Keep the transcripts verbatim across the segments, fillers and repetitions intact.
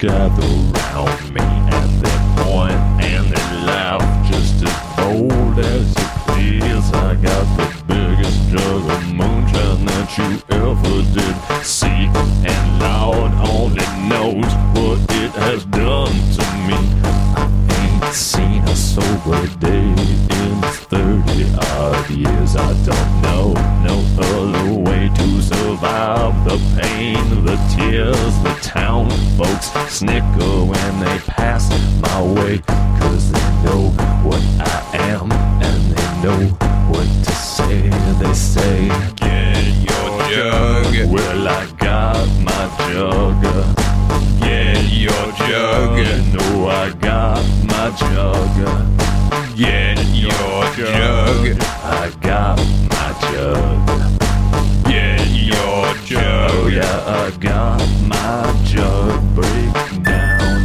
gather round me, and they point and they laugh just as bold as you please. I got the biggest jug of moonshine that you ever did see, and Lord only knows what it has done to me. I ain't seen a sober day in thirty odd years. I don't know no other way to survive the pain, the tears. The town folks snicker when they pass my way, 'cause they know what I am and they know what to say. They say, get your jug. Well, I got my jug. Get your jug. You know I got my jug. Get your jug. I got my jug. Get your jug. Oh yeah, I got my jug. Break down.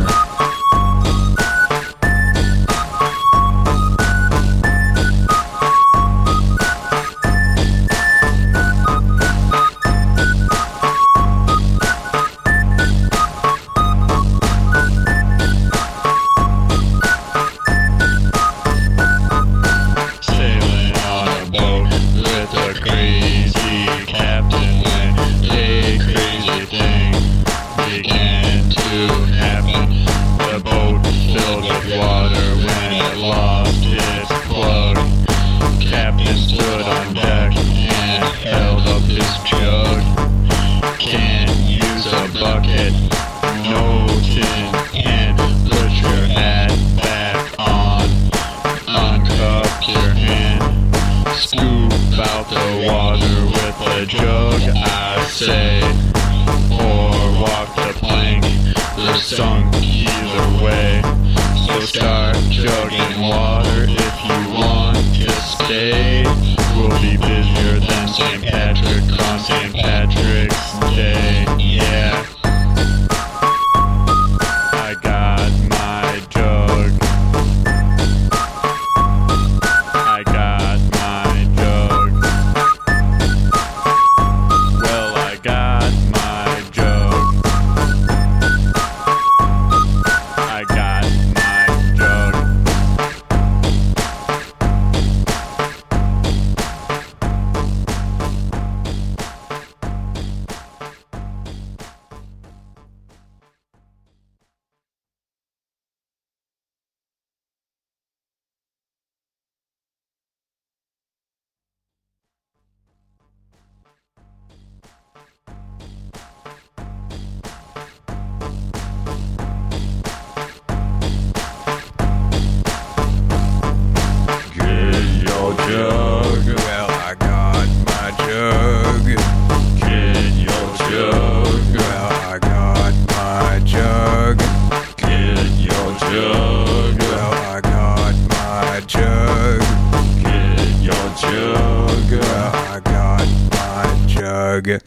Sailing on a boat with a crazy captain when a crazy thing began to happen. The boat filled with water when it lost its plug. Captain stood on deck and held up his jug. Can't use a bucket, no tin, and put your hat back on. Uncup your hand, scoop out the water with a jug, I say, or walk the plank, the sunk either way. So start jugging water if you want to stay. We'll be busier than Saint Patrick on Saint Patrick's Day, yeah. I got my jug. I got my jug. Well, I got my jug. I got my jug. Get your jug. Well, I got my jug. Get your jug. Well, I got my jug. Get your jug. Well, I got my jug. Get your jug. Well, I got my jug.